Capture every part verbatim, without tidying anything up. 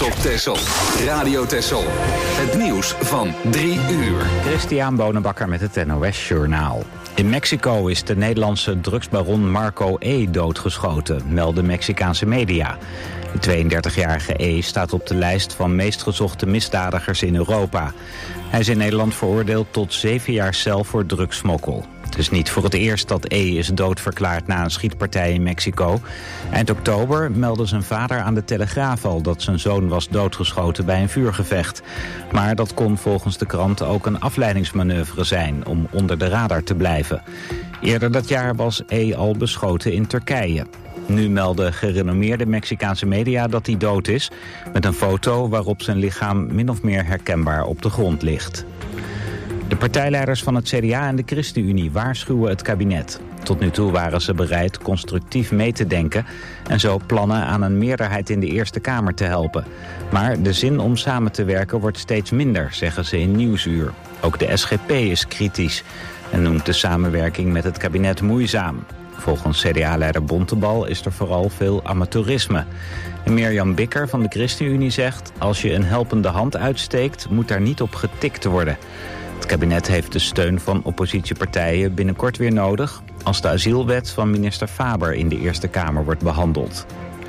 op Texel. Radio Texel. Het nieuws van drie uur. Christian Bonenbakker met het N O S-journaal. In Mexico is de Nederlandse drugsbaron Marco E. doodgeschoten, melden Mexicaanse media. De tweeëndertigjarige E. staat op de lijst van meest gezochte misdadigers in Europa. Hij is in Nederland veroordeeld tot zeven jaar cel voor drugssmokkel. Het is niet voor het eerst dat E. is doodverklaard na een schietpartij in Mexico. Eind oktober meldde zijn vader aan de Telegraaf al dat zijn zoon was doodgeschoten bij een vuurgevecht. Maar dat kon volgens de krant ook een afleidingsmanoeuvre zijn om onder de radar te blijven. Eerder dat jaar was E. al beschoten in Turkije. Nu melden gerenommeerde Mexicaanse media dat hij dood is, met een foto waarop zijn lichaam min of meer herkenbaar op de grond ligt. De partijleiders van het C D A en de ChristenUnie waarschuwen het kabinet. Tot nu toe waren ze bereid constructief mee te denken en zo plannen aan een meerderheid in de Eerste Kamer te helpen. Maar de zin om samen te werken wordt steeds minder, zeggen ze in Nieuwsuur. Ook de S G P is kritisch en noemt de samenwerking met het kabinet moeizaam. Volgens C D A-leider Bontebal is er vooral veel amateurisme. En Mirjam Bikker van de ChristenUnie zegt: als je een helpende hand uitsteekt, moet daar niet op getikt worden. Het kabinet heeft de steun van oppositiepartijen binnenkort weer nodig als de asielwet van minister Faber in de Eerste Kamer wordt behandeld.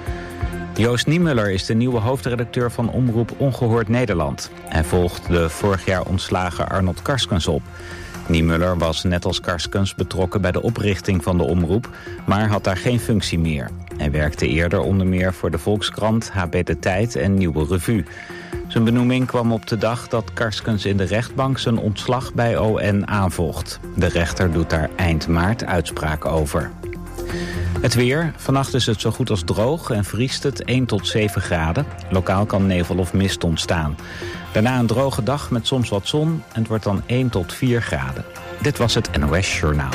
Joost Niemuller is de nieuwe hoofdredacteur van Omroep Ongehoord Nederland. Hij volgt de vorig jaar ontslagen Arnold Karskens op. Niemuller was net als Karskens betrokken bij de oprichting van de omroep, maar had daar geen functie meer. Hij werkte eerder onder meer voor de Volkskrant, H B De Tijd en Nieuwe Revue. Zijn benoeming kwam op de dag dat Karskens in de rechtbank zijn ontslag bij O N aanvocht. De rechter doet daar eind maart uitspraak over. Het weer. Vannacht is het zo goed als droog en vriest het één tot zeven graden. Lokaal kan nevel of mist ontstaan. Daarna een droge dag met soms wat zon en het wordt dan één tot vier graden. Dit was het N O S Journaal.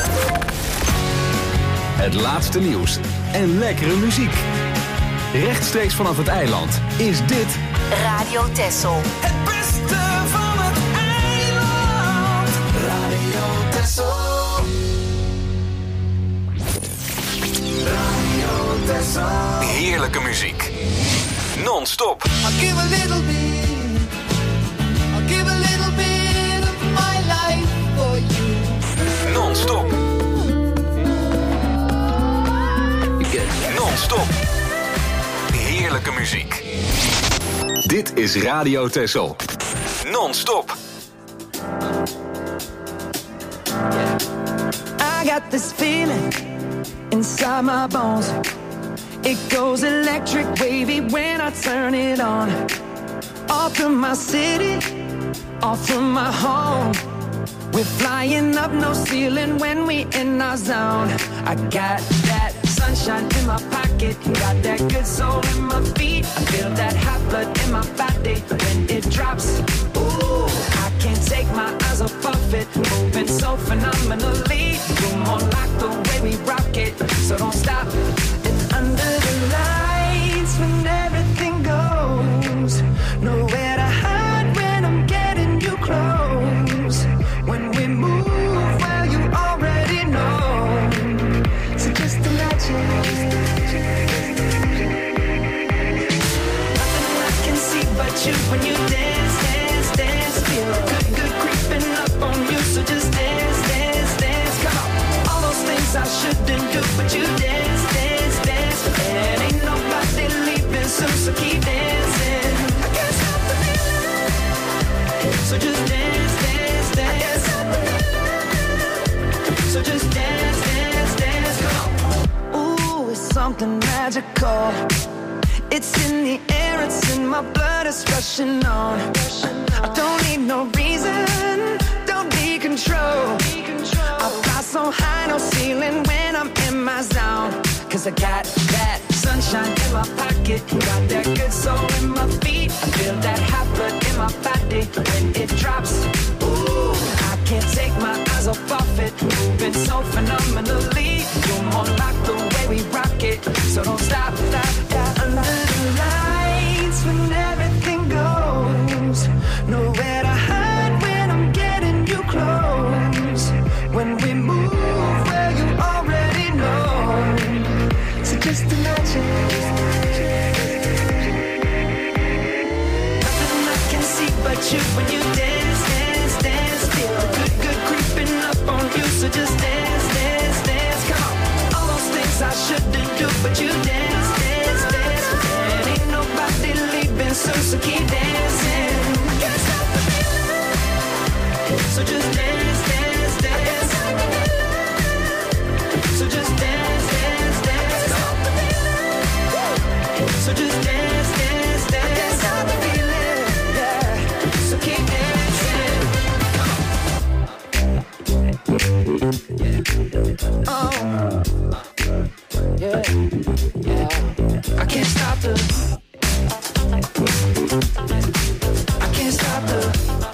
Het laatste nieuws en lekkere muziek. Rechtstreeks vanaf het eiland is dit Radio Texel. Het beste van het eiland. Radio Texel. Radio Texel. heerlijke muziek. Non-stop. I'll give a little bit. I'll give a little bit of my life for you. Non-stop. Non-stop. Heerlijke muziek. Dit is Radio Texel. Non-stop. I got this feeling inside my bones. It goes electric wavy when I turn it on. All through my city, all through my home. We're flying up, no ceiling when we in our zone. I got that sunshine in my pocket, got that good soul in my feet. I feel that hot blood in my body when it drops. Ooh, I can't take my eyes off of it, moving so phenomenally. You're more like the way we rock it, so don't stop. And under the lights when everything goes, nowhere to hide when I'm getting you close. When we move, well you already know. So just imagine. Nothing I can see but you when you dance, dance, dance. Feel good, good creeping up on you. So just dance, dance, dance. Come on. All those things I shouldn't do, but you dance, dance, dance. And ain't nobody leaving soon, so keep dancing. I can't stop the feeling. So just dance, dance, dance. I can't stop the feeling. So just dance, dance, dance. Come on. Ooh, it's something magical. It's in the air, it's in my blood, it's rushing on. I don't need no reason, don't need control. I fly so high, no ceiling when I'm in my zone. Cause I got that sunshine in my pocket, got that good soul in my feet. I feel that hot blood in my body when it drops. Ooh, I can't take my eyes off of it, moving so phenomenally. You're more like the way we rock it, so don't stop, stop, stop. Under the lights when everything goes, nowhere to hide when I'm getting you close. When we move, well you already know. So just imagine. you when you dance, dance, dance. Feel the good, good creeping up on you. So just dance, dance, dance. Come on. All those things I shouldn't do, but you dance, dance, dance. And ain't nobody leaving soon, so keep dancing. Can't stop the feeling. So just dance, dance, dance. So just dance, dance, dance. So just dance, dance, dance. Can't stop the feeling, yeah. So keep dancing. Oh, yeah, yeah. I can't stop the. I can't stop the.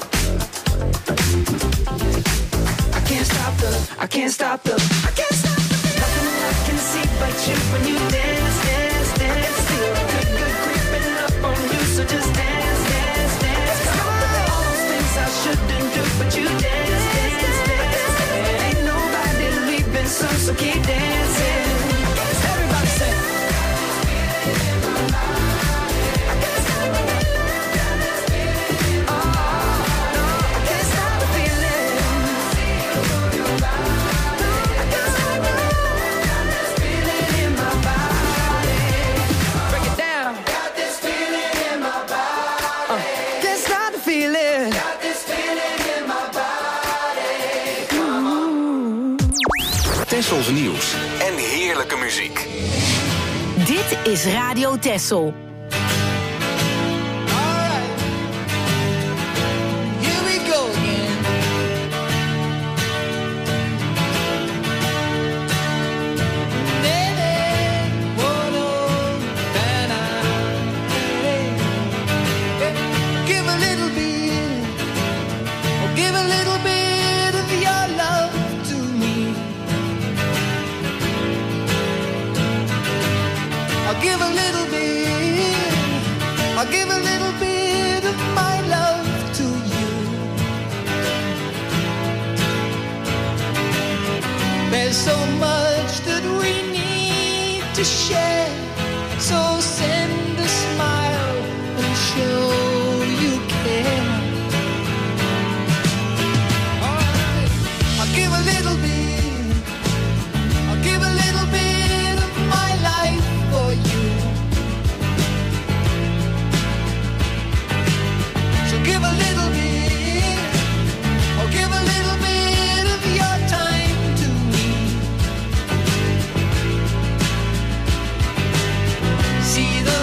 I can't stop the. I can't stop the. I can't stop the. Nothing I can see but you when you dance, dance, dance. Feel good, good creeping up on you. So just dance, dance, dance. All those things I shouldn't do, but you dance, dance, dance. And ain't nobody leaving soon, so keep dancing. Everybody say. I can't stop the feeling. Oh, no, I can't stop the feeling. I can't stop the feeling in my body. Break it down. Got this feeling in my body. Uh, can't stop the feeling. Got this feeling in my body. Come on. Tessels nieuws en heerlijke muziek. Dit is Radio Tessel. Alright, here we go again. Baby, oh no, Vanna, hey, hey, give a little bit, oh, give a little bit of your love to me. I'll give a little bit, I'll give a little bit of my love to you. There's so much that we need to share, so send a smile and show you care. Alright, I'll give a little bit, I'll give a little bit of my life for you. So give a little bit, or give a little bit of your time to me. See the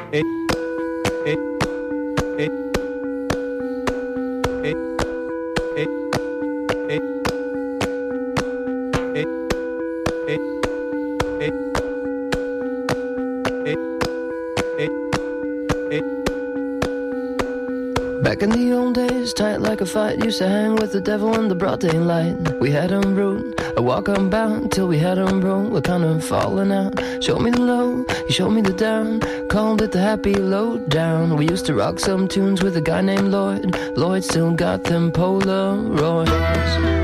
Back in the old days, tight like a fight, used to hang with the devil in the broad daylight. We had him rude, a walk unbound, till we had him broke, we're kind of falling out. Showed me the low, you showed me the down, called it the happy low down. We used to rock some tunes with a guy named Lloyd. Lloyd still got them Polaroids.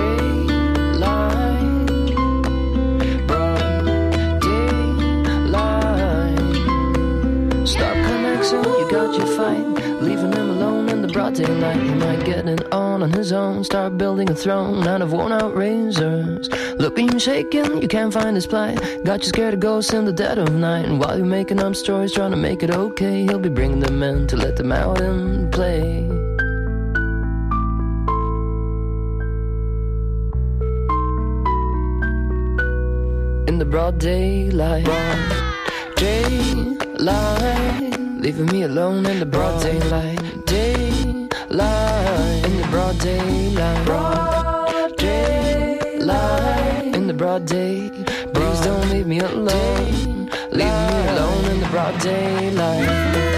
You got your fight, leaving him alone in the broad daylight. He might get it on on his own, start building a throne out of worn out razors. Looking you shaking, you can't find his plight. Got you scared of ghosts in the dead of night. And while you're making up stories, trying to make it okay, he'll be bringing them in to let them out and play. In the broad daylight, broad daylight. Leaving me alone in the broad daylight. Daylight. In the broad daylight. Broad daylight. In the broad day. Please don't leave me alone. Leave me alone in the broad daylight.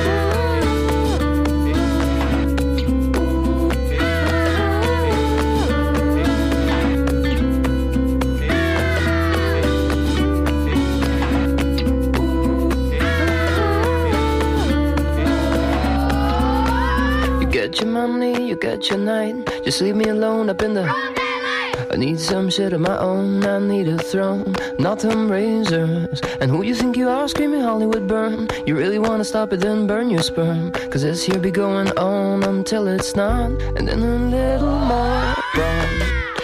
Get your money, you get your night. Just leave me alone up in the I need some shit of my own. I need a throne, not them razors. And who you think you are, screaming Hollywood burn? You really wanna stop it, then burn your sperm. Cause this here be going on until it's not. And then a little more broad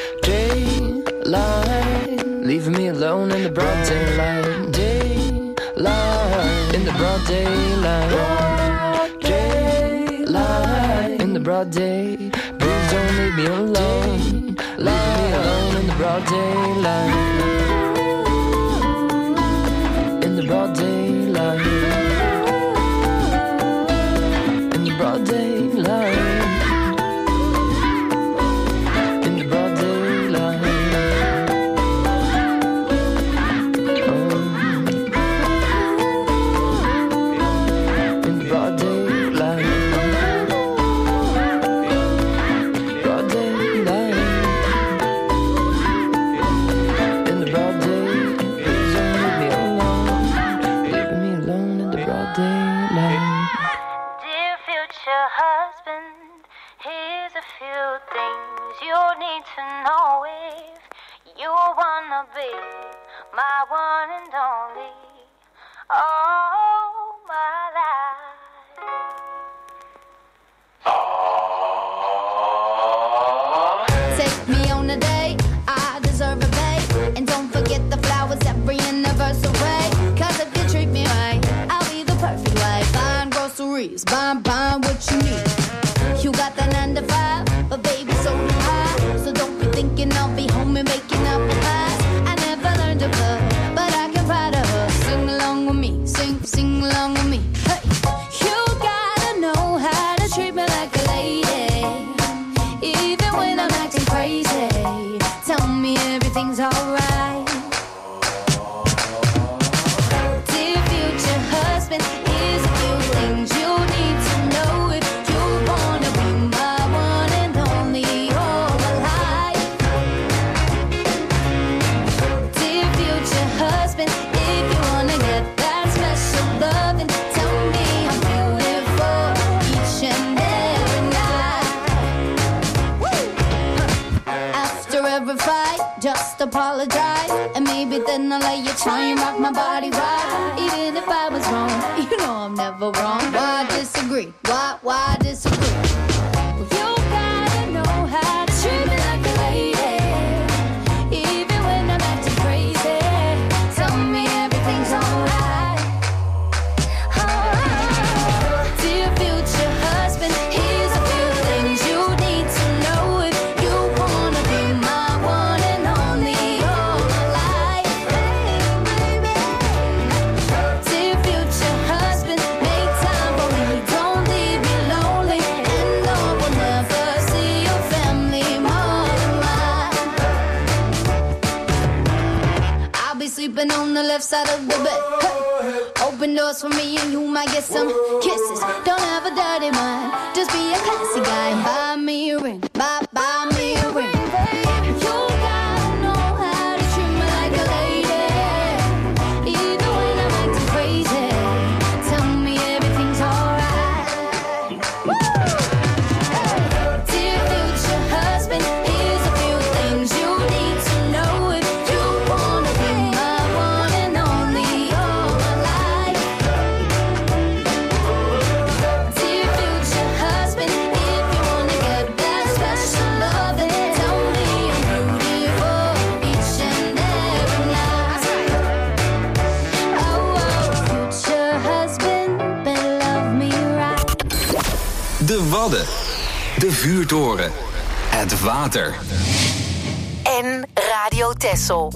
daylight. Leaving me alone in the broad daylight. Daylight. In the broad daylight. Broad daylight. In the broad day. Please don't leave me alone. Leave me alone in the broad daylight. In the broad daylight. In the broad daylight. In the broad daylight. Oh. In the broad daylight. Broad daylight. In the broad day. Please don't leave me alone. Leaving me alone in the broad daylight. Dear future husband, here's a few things you need to know if you wanna be my one and only, all my life. Take me on a date, I deserve a babe. And don't forget the flowers every anniversary. Cause if you treat me right, I'll be the perfect wife. Buying groceries, buying, buying what you need. You got that nine to five, but baby so do I. So don't be thinking I'll be home and making up the pies. I never learned to cook, but I can ride a hook. Sing along with me, sing, sing along with me. Hey, you gotta know how to treat me like a lady, even when I'm acting crazy. Tell me everything's alright. Dear future husband, here's a few things you need to know if you wanna be my one and only, all my life. Dear future husband, if you wanna get that special loving, tell me I'm beautiful each and every night. Woo! After every fight, just apologize, and maybe then I'll let you try and rock my body right. Even if I was wrong, you know I'm never wrong. Why disagree? Why, why disagree? Well, you gotta know how to treat me like a lady, even when I'm acting crazy. Tell me everything's alright. Oh, dear future husband, here's a few things you need to know if you wanna be my one and only, all my life. Dear future husband, side of the bed. Hey. Open doors for me and you might get some kisses. Don't have a dirty mind, just be a classy guy. Buy me a ring, buy, buy me a ring. De Wadden, de vuurtoren, het water. En Radio Texel.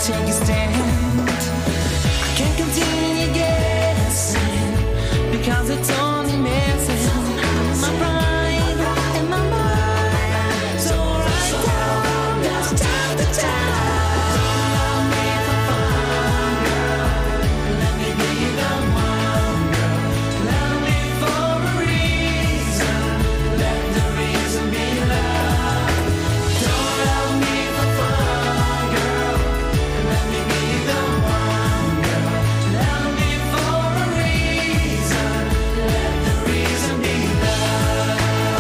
take a stand. I can't continue guessing because it's only messing my pride and my mind. So right down, just time to time. Don't love me for fun, girl. Let me be the one, girl. Love me for a reason. Let the reason be love. Don't love me for fun, girl. Let me be the one, girl. Love me for a reason. Let the reason be love.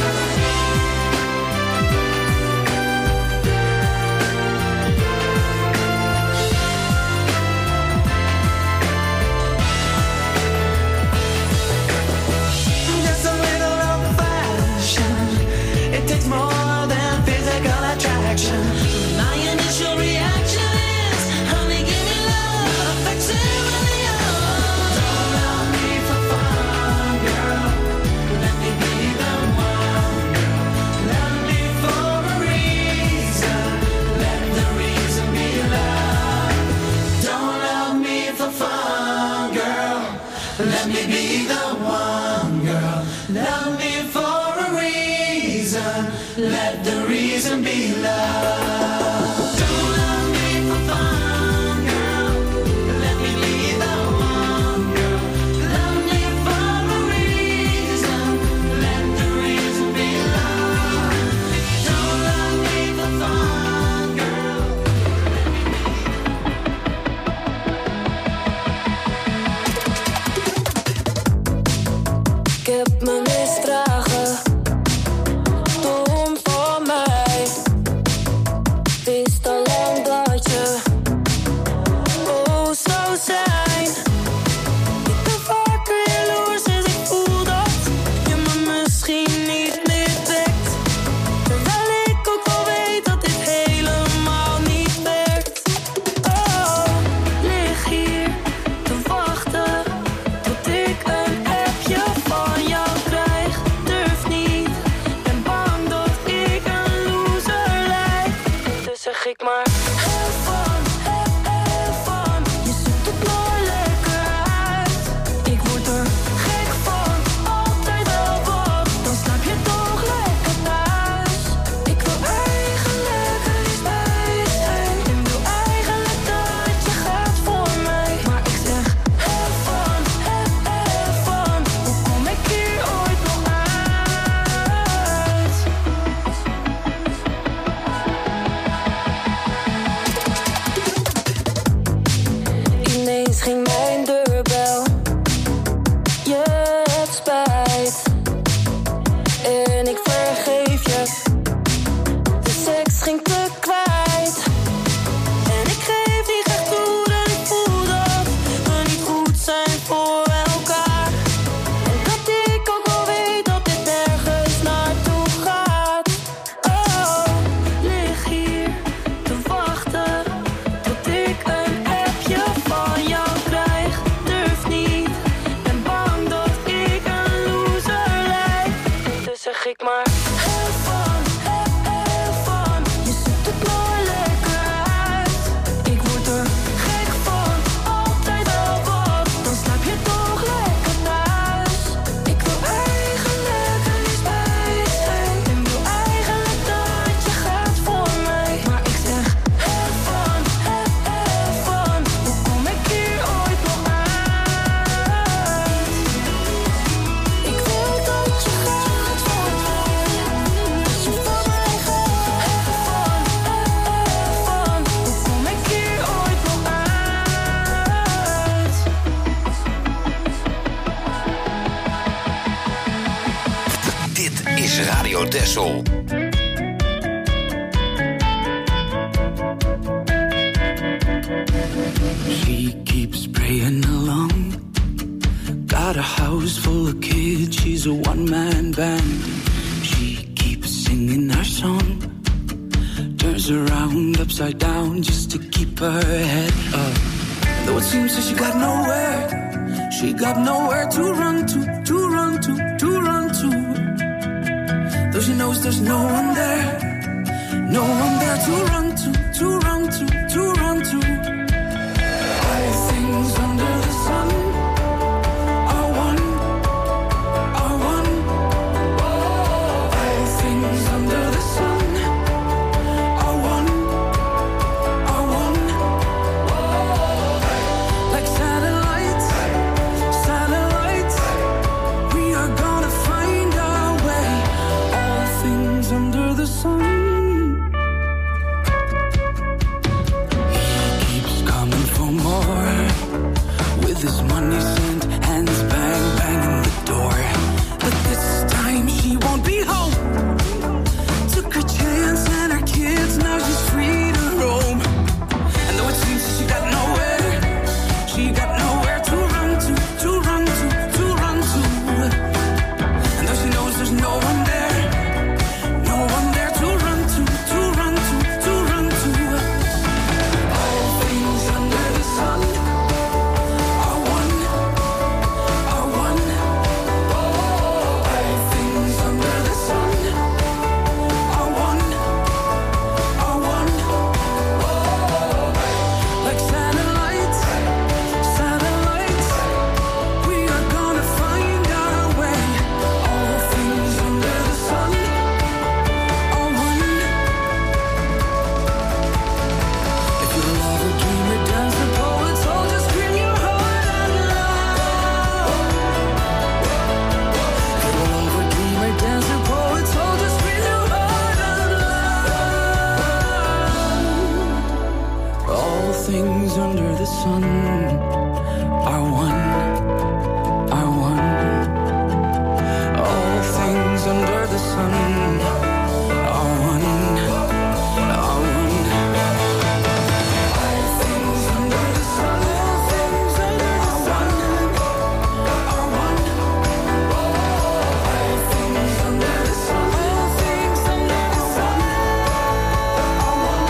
Just a little old fashioned. It takes more than physical attraction. My initial reaction is, honey, give me love, affection really young. Don't love me for fun, girl. Let me be the one, girl. Love me for a reason. Let the reason be love. Don't love me for fun, girl. Let me be the one, girl. Love me for a reason. Let the reason be love. Don't love me for fun, girl. Let me be the one, girl. Love me for a reason. Let the reason be love. Don't love me for fun, girl. Ik heb me misdragen, dom voor mij. Wist al lang dat je oh zou zijn. Ik ben vaker jaloers, dus ik voel dat je me misschien niet meer trekt. Terwijl ik ook wel weet dat dit helemaal niet werkt. Oh, lig hier te wachten tot ik een appje van jou krijg. Durf niet, ben bang dat ik een loser lijk. Dus zeg ik maar, heel van, heel, heel van. Je zoekt het nooit lekker uit. Ik word er gek van, altijd wel wat. Dan slaap je toch lekker thuis. Ik wil eigenlijk er liefst bij zijn. En wil eigenlijk dat je gaat voor mij. Maar ik zeg, heel van, heel, heel van. Hoe kom ik hier ooit nog uit? Ineens ging mijn deurbel. Je hebt spijt. En ik vergeef je. De seks ging te kwijt. En ik geef niet echt toe dat ik voel dat we niet goed zijn voor elkaar. En dat ik ook wel weet dat dit nergens naartoe gaat. Oh, lig hier te wachten tot ik een appje van jou krijg. Durf niet, ben bang dat ik een loser lijk. Dus zeg ik maar, heel van, heel, heel van. Je zoekt het nooit lekker uit. Ik word er gek van, altijd wel wat. Dan slaap je toch lekker thuis. Ik wil eigenlijk er liefst bij zijn. En wil eigenlijk dat je gaat voor mij. Maar ik zeg, heel van, heel, heel van. Hoe kom ik hier ooit nog uit? Ik wil dat je gaat voor mij. Dat je van mij gaat. Heel van, heel, heel van. Hoe kom ik hier ooit nog uit? Dit is Radio Texel. She keeps praying along. Got a house full of kids, she's a one-man band. She keeps singing her song. Turns around upside down just to keep her head up. Though it seems that she got nowhere, she got nowhere to run to, to run to, to run to. Though she knows there's no one there, no one there to run to, to run to, to run to. the sun are one, are one. All things under the sun are one, are one. All things under the sun, all things under the sun are one. All things under the sun, all things under the sun are one.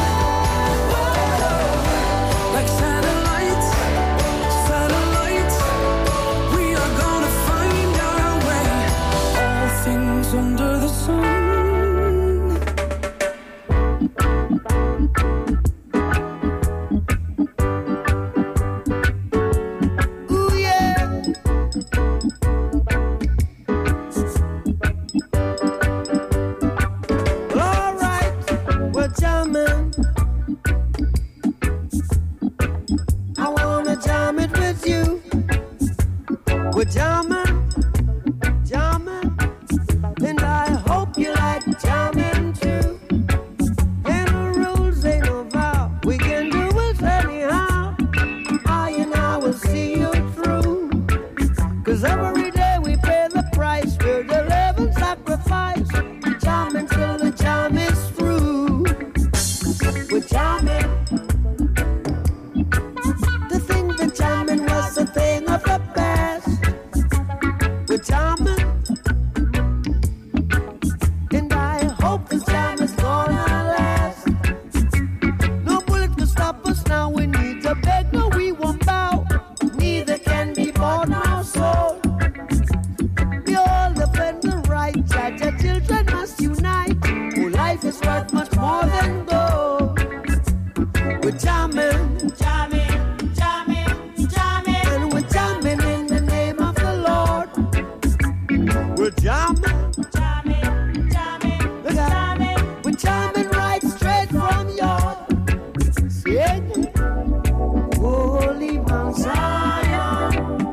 Like satellites, satellites, we are gonna find our way. All things under the sun. Ooh, yeah. Well, all right, we're jamming. I wanna jam it with you. We're jamming, jamming, and I hope you like jamming too. Ain't no rules, ain't no vow. We can do it anyhow. I and I will see you through. 'Cause every day we pay the price. We're the living sacrifice. Jamming till the jam is through. We're jamming. To think that jamming was a thing of the past. We're jamming. And I hope this jam is gonna last. No bullet will stop us now. We need to beg, no, we won't bow. Neither can be bought nor sold. We all defend the right. Judge, our children must unite. Oh, life is worth much more than gold. We're jamming, jamming, jamming, jamming, and we're jamming in the name of the Lord. We're jamming, jamming, jamming, jamming. We're jamming right straight from your sing. Holy Mount Zion,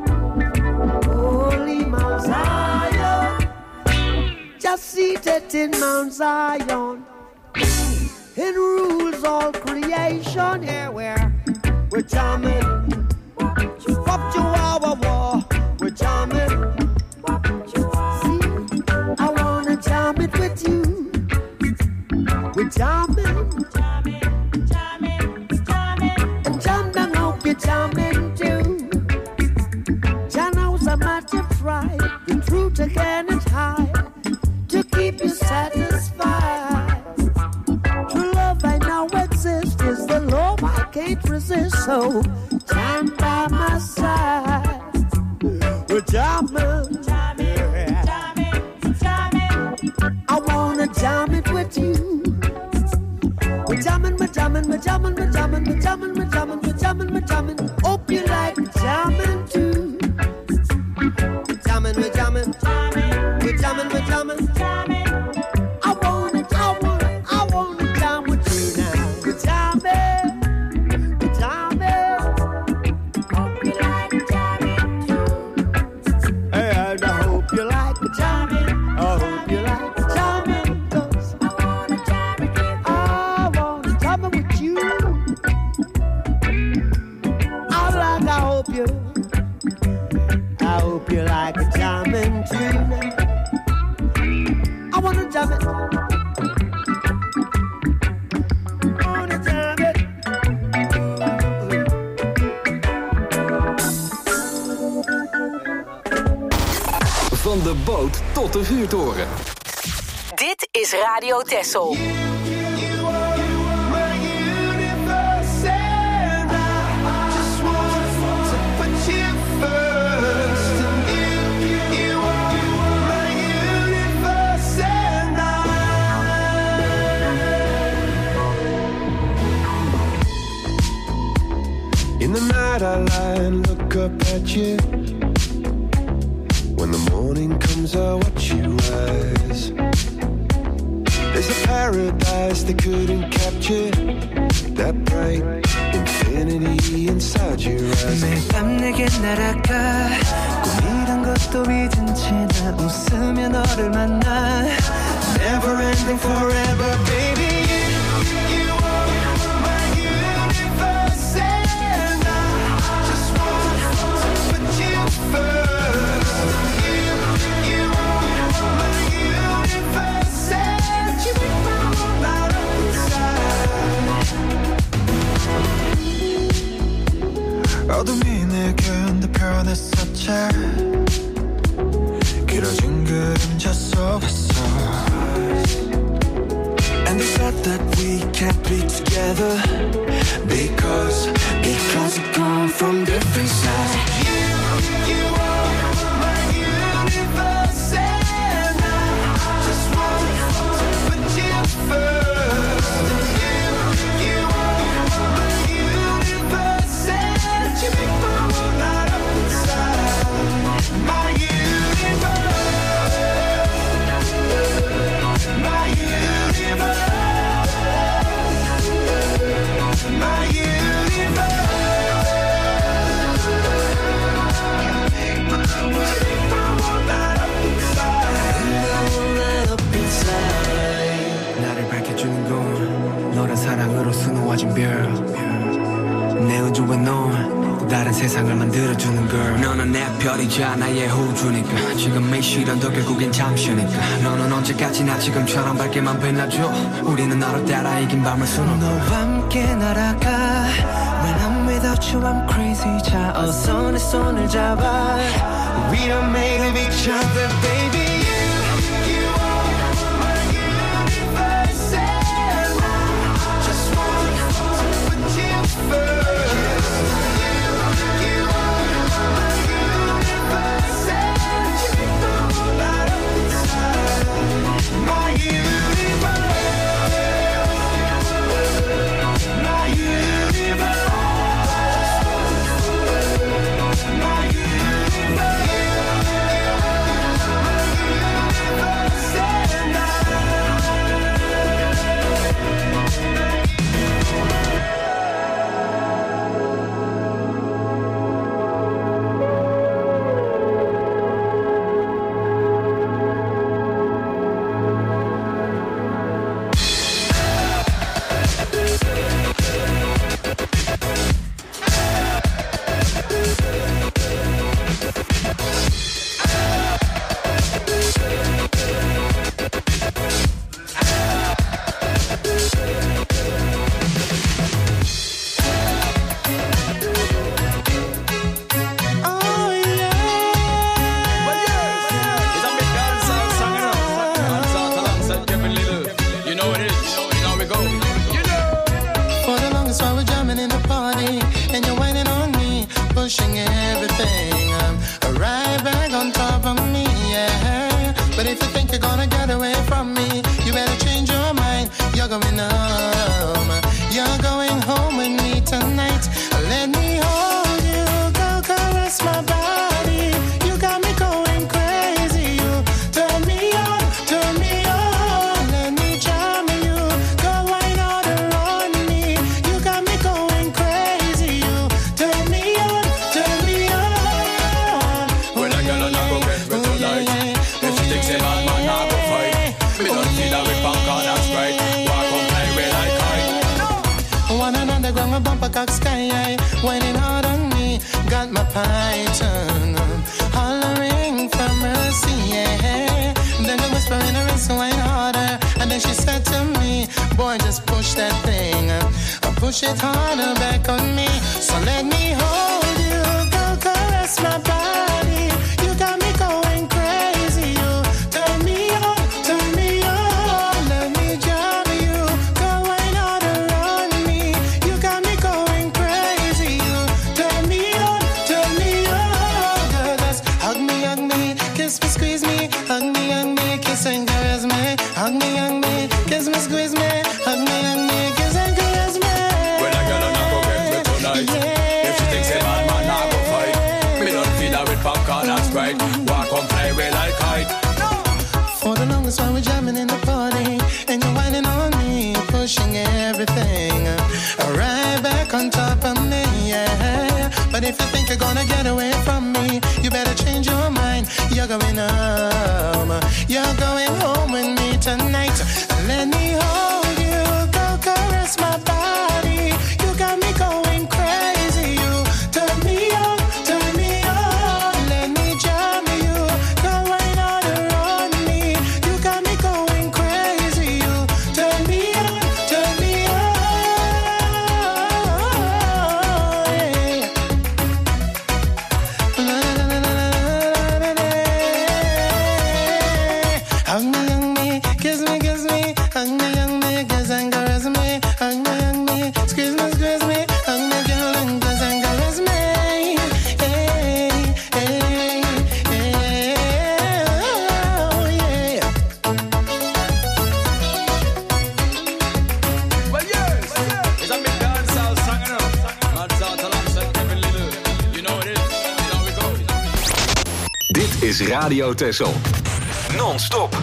Holy Mount Zion, just seated in Mount Zion. It rules all creation. Here we're we're jamming. Up to our war, we're jamming. See, I wanna jam it with you. We're jamming, jamming, jamming, jamming. And jam down, hope you're jamming too. Jano's a matter of pride. The truth again is high. To keep you satisfied. True love I know exists. Is the love I can't resist. So jam by my side. We're jamming, jamming, jamming, jamming. I wanna jam it with you. We're jamming, we're jamming, we're jamming, we're jamming, we're jamming, we're jamming, we're jamming, we're jamming. Hope you like jamming too. We're jamming, we're jamming, we're jamming, we're jamming, jamming. I wanna, I wanna, I wanna jam with you now. We're jamming, we're jamming. Hope you like jamming too. And I hope you like jamming. I hope you like jamming. 'Cause I wanna jam it with you. I wanna jam it with you. I like, I hope you, I hope you like jamming too. I wanna jam it. I wanna jam it. Van de boot tot de vuurtoren. Dit is Radio Texel. In the night I lie and look up at you. When the morning comes I watch you rise. There's a paradise they couldn't capture. That bright infinity inside your eyes. 매일 밤 내게 날아가 꿈이란 것도 잊은 채 나 웃으며 너를 만나. Never ending forever baby. You, you are my universe and I 새 길어진 그림자 속에서 And they said that we can't be together Because, because we come from different sides You, you are my universe And I just want to put you first You, you are my universe And you make my world light up inside My universe My universe My universe 나를 밝혀주는 건 너란 사랑으로 수놓아진 별 내 우주에 넌 또 다른 세상을 만들어주는 걸 너는 내 별이자 나의 호주니까 지금 이 시련도 결국엔 잠시니까 너는 언제까지나 지금처럼 밝게만 빛나줘 우리는 너를 따라 이긴 밤을 수놓고 너와 함께 날아가 When I'm without you I'm crazy 자 어서 내 손을 잡아 We are made of each other baby Push it harder back on me. So let me hold you, go caress my body. You got me going crazy. You turn me on, turn me on. Let me jam you, go wine harder on me. You got me going crazy. You turn me on, turn me on. Girl, just hug me, hug me, kiss me, squeeze me. Hug me, hug me, kiss and caress me. Hug me, hug me, kiss me, squeeze me. Hug me, hug me, kiss and caress me. Popcorn and Sprite, walk on play with like kite. For the longest while we're jamming in the party, and you're whining on me, pushing everything right back on top of me, yeah. But if you think you're gonna get away from me, you better change your mind. You're going home, you're going home with me tonight. Let me hold you, go caress my body. You got me going crazy. You turn me on, turn me on. Let me jam you, go right on me. You got me going crazy. You turn me on, turn me on. Yeah. La, la, la, la, la. is Radio Texel. Non-stop.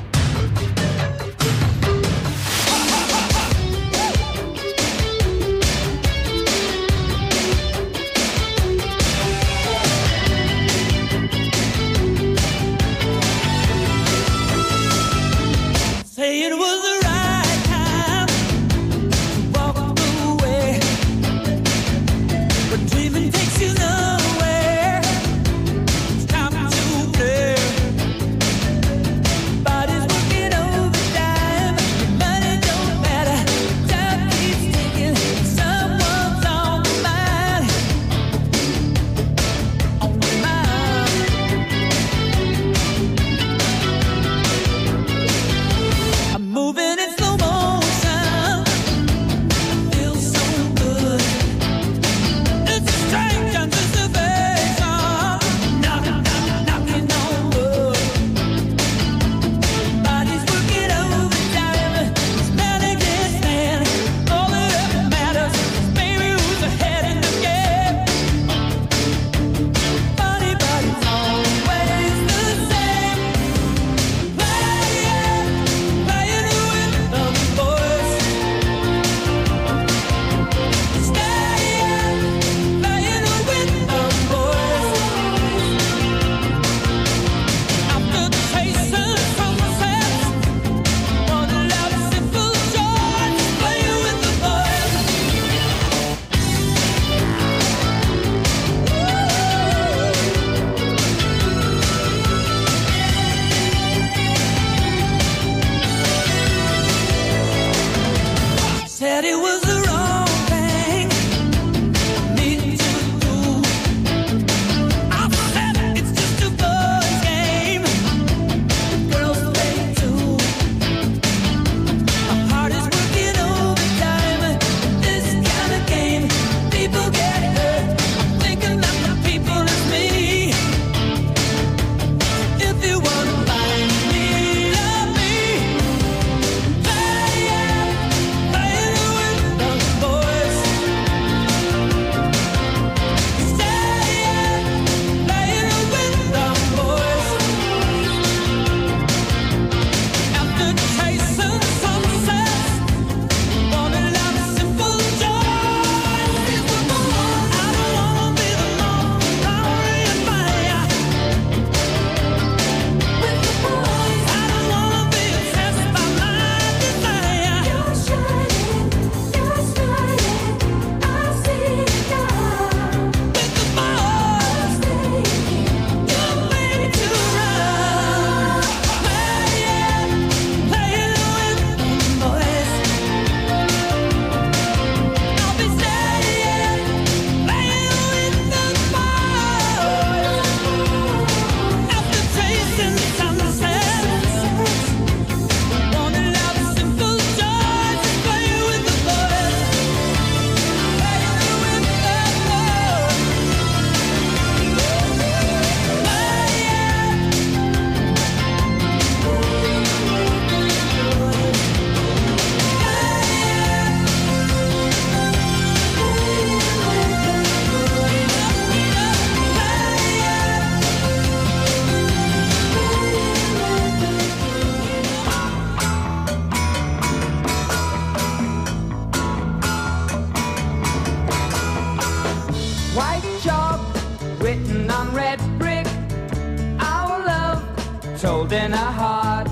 told in a heart.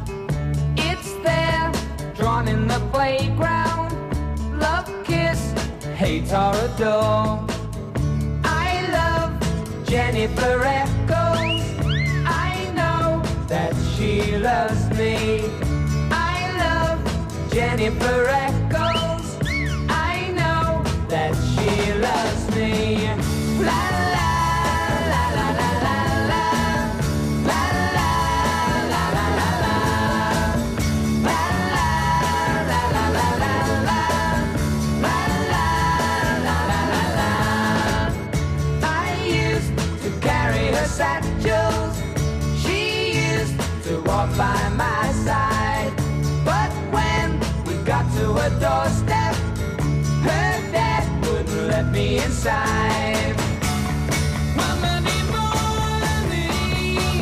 It's there, drawn in the playground. Love, kiss, hate or adore. I love Jennifer Echoes. I know that she loves me. I love Jennifer Echoes. I know that she loves me. La la la la la la la. La la la la la la. La la la la la la la. La la la la la la. I used to carry her satchels. She used to walk by my side. But when we got to her doorstep, her dad wouldn't let me inside. Mama need money,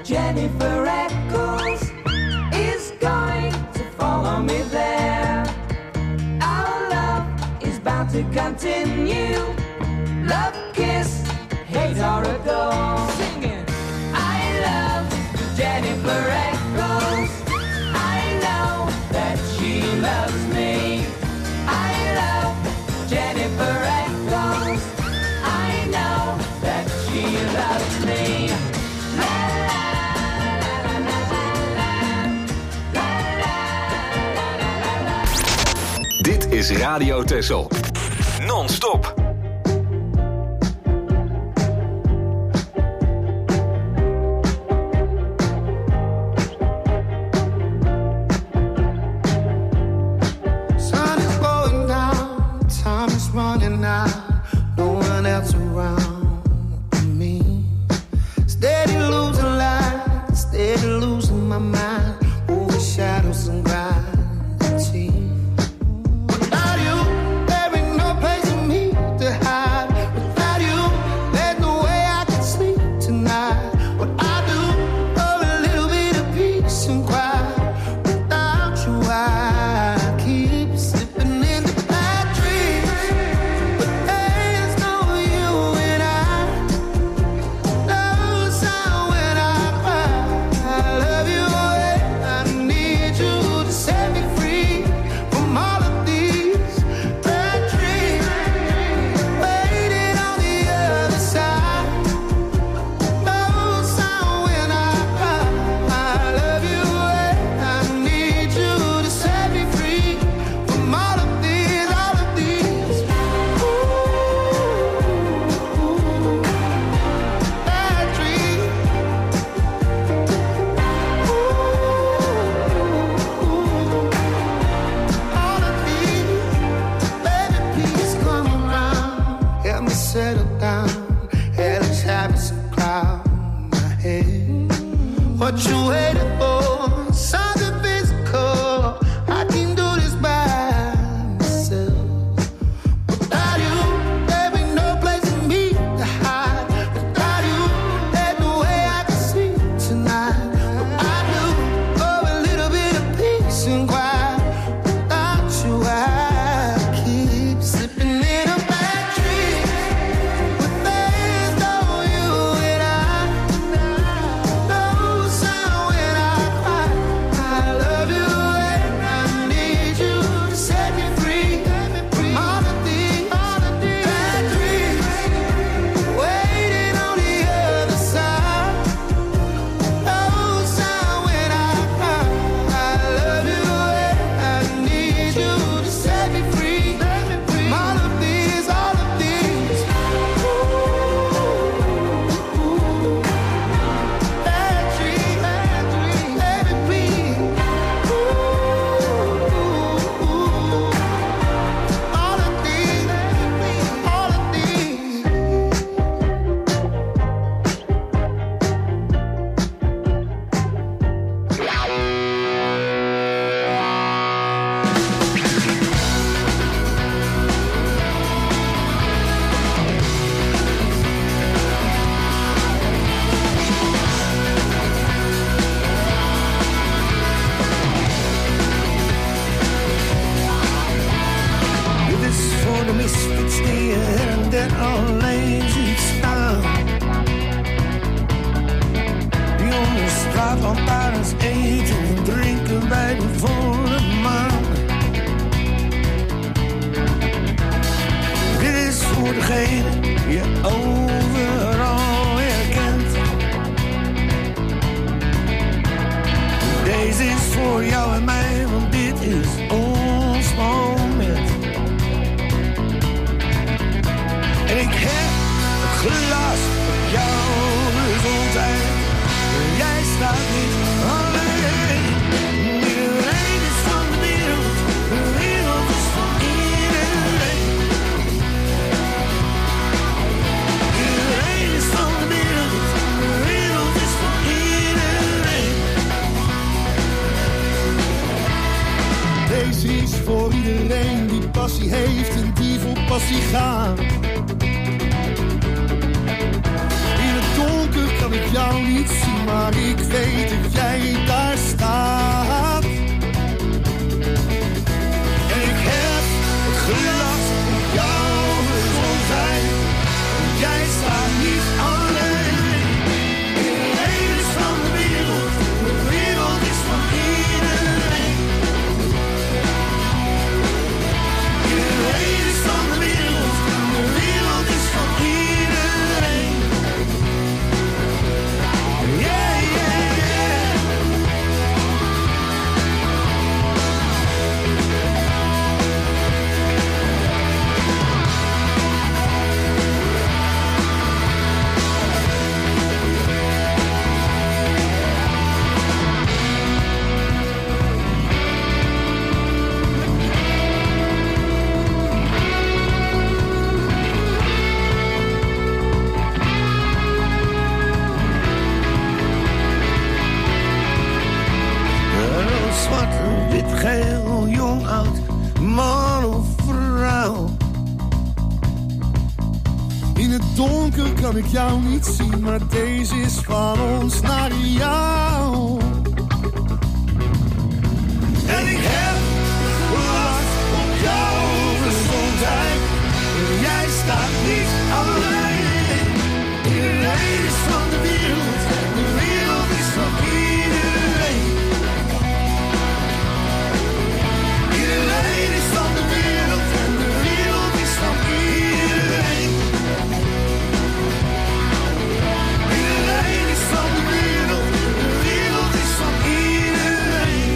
Jennifer Eccles is going to follow me there. Our love is bound to continue. Love, kiss, hate or adore. Singing, I love Jennifer Eccles. I know that she loves me. I love Jennifer Eccles. I know that she loves me. Dit is Radio Texel. Non-stop. Sun is going down, time is running out, no one else around me. Steady losing light, steady losing my mind, over shadows and gravity. Without you, there ain't no place for me to hide. Without you, there's no way I can sleep tonight. What I do for a little bit of peace and quiet. Without you, I keep slipping into bad dreams. But there's no you and I. Love sound when I cry. I love you and I need you to set me free from all of these bad dreams. Waiting on the other side. Love sound when I cry. I love you and I need you to set me free from all of these, all of these. Ooh, bad dreams. All of these, baby, please come around. Help me settle down. Hellish habits and cloud my head. What you waiting for? Something physical. I can do this by myself. Without you, there ain't no place for me to hide. Without you, there's no way I can sleep tonight. What I do for a little bit of peace and quiet. Without you, I keep slipping in a bad dream. But there's no you and I. No sound when I cry. I love you and I need you to set me free from all of these, all of these bad dreams. Waiting on the other side. No sound when I cry. I love you and I need you to set me free from all of these, all of these. Ooh, bad dreams, bad dreams, baby, please. Ooh, all of these, all of these. Dit is voor de misfits die her en der alleen ziet staan. Die onder straatlantaarns eten en drinken bij de volle maan. Dit is voor degene die je overal herkent. Deze is voor jou en mij, want dit is ons moment. En ik heb het glas op jouw gezondheid. Jij staat niet alleen. Iedereen is van de wereld, de wereld is van iedereen. Iedereen is van de wereld, de wereld is van iedereen. Deze is voor iedereen die passie heeft en die vol passie gaat. In het donker kan ik jou niet zien, maar ik weet dat jij daar staat. En ik heb het gelast op jouw gezondheid. Jij staat niet alleen. Iedereen is van de wereld, de wereld is van iedereen. Iedereen is van de wereld, de wereld is van iedereen. Yeah, yeah, yeah. Zwart, wit, geel, jong, oud, man of vrouw. In het donker kan ik jou niet zien, maar deze is van ons naar jou. En ik heb wacht op jouw gezondheid. Jij staat niet alleen. Iedereen is van de wereld, de wereld is van iedereen. Iedereen is van de wereld en de wereld is van iedereen. Iedereen is van de wereld, de wereld is van iedereen.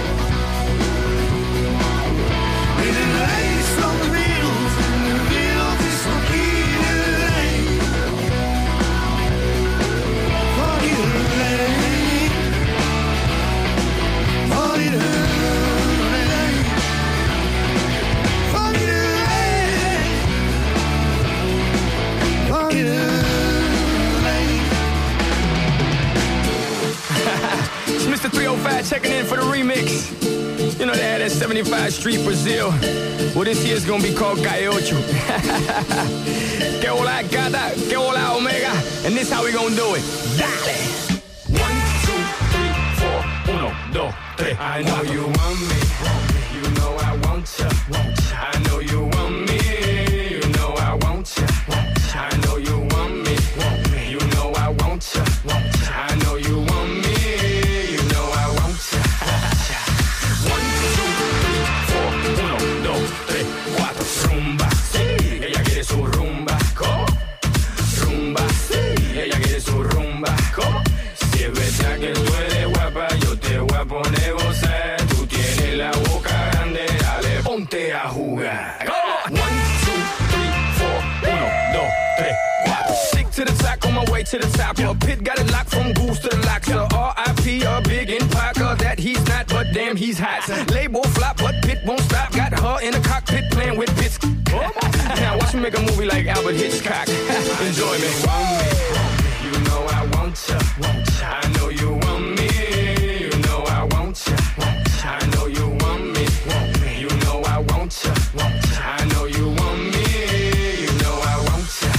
Iedereen is van de wereld en de wereld is van iedereen. Van iedereen. Van iedereen. It's Mister three oh five checking in for the remix. You know they had that seventy-five Street Brazil. Well, this year's gonna be called Caiocho. Que hola gata, que hola omega. And this how we gonna do it. Dale! One, two, three, four. Uno, dos, tres. I know you want me. You know I want ya. I know you want me. You know I want ya. I know you want me. You know I want ya. I know you want me. You know I want ya. One, two, three, four. Uno, dos, tres, cuatro. Rumba, sí. Ella quiere su rumba. ¿Cómo? Rumba, sí. Ella quiere su rumba. ¿Cómo? Si es verdad que tú eres guapa, yo te voy a poner gozar. Tú tienes la boca grande, dale, ponte a jugar. One, two, three, four. Uno, dos, tres, cuatro. Stick to the top, on my way to the top. A pit got it locked from goose to the locks. So R I P a big in Parker that he's not, but damn he's hot. Label flop, but Pit won't stop. Got her in the cockpit playing with bits. Now watch me make a movie like Albert Hitchcock. Enjoy me. You know I want ya. I know you want me. You know I want ya. I know you want me. You know I want ya. I know you want me. You know I want ya.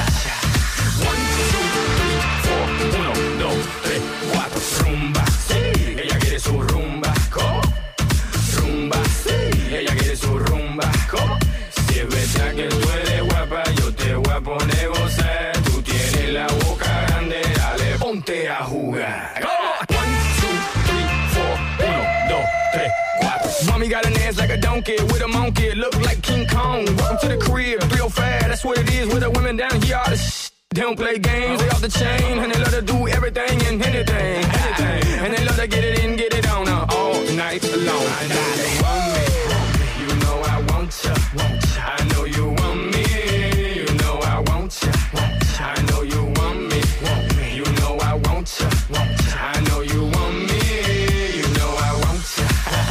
One, two, three, four. Uno, dos, tres, cuatro. Rumba, sí. Ella quiere su rumba. ¿Cómo? Rumba, sí. Ella quiere su rumba. ¿Cómo? Si es verdad que tú eres guapa, yo te voy a poner gozar. Tú tienes la boca grande, dale, ponte a jugar. One, two, three, four. Uno, dos, tres, cuatro. Mommy got an ass like a donkey with a monkey. Look like King Kong. Welcome to the crib, three oh five. That's what it is with the women down here. All the sh- They don't play games, they off the chain. And they love to do everything and anything, anything. And they love to get it in, get it on uh, all night long. I know you want me. You know I want ya. I know you want me. You know I want ya. I know you want me. You know I want ya. I know you want me. You know I want ya.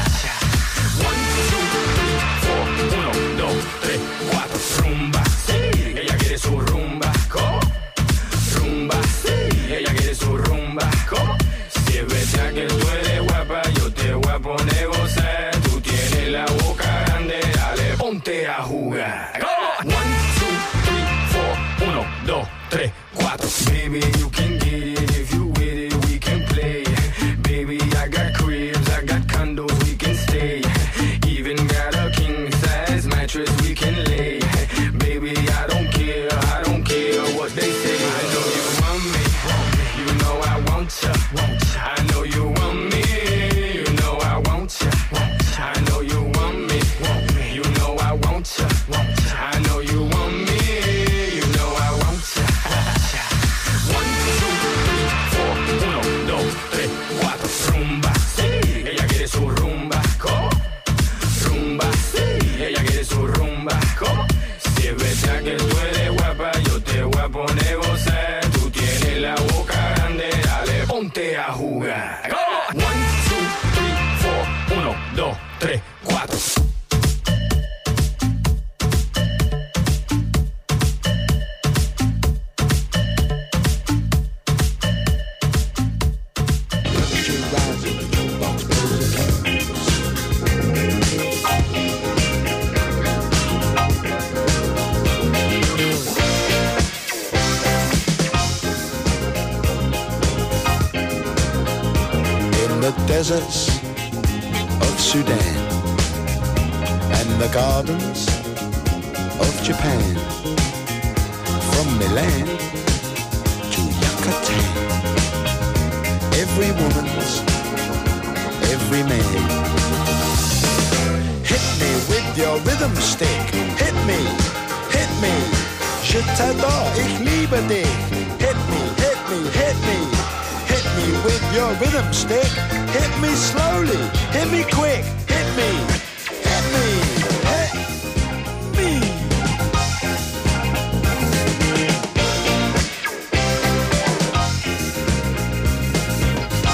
One, two, three, four. Uno, dos, tres, cuatro. Rumba, sí. Ella quiere su rumba. ¿Cómo? Rumba, sí. Ella quiere su rumba. ¿Cómo? Si es verdad que tú eres guapa, yo te voy a poner gozar. Tú tienes la boca grande, dale, ponte a jugar. One, two, three, four. Uno, dos, tres, cuatro. Baby, you can get it if you with it, we can play. jugar. Come on. One, two, three, four. Uno, dos, tres, cuatro. Deserts of Sudan and the gardens of Japan, from Milan to Yucatan. Every woman's, every man. Hit me with your rhythm stick. Hit me, hit me. Je t'adore, ich liebe dich. Hit me, hit me, hit me. Hit me with your rhythm stick. Hit me slowly, hit me quick, hit me.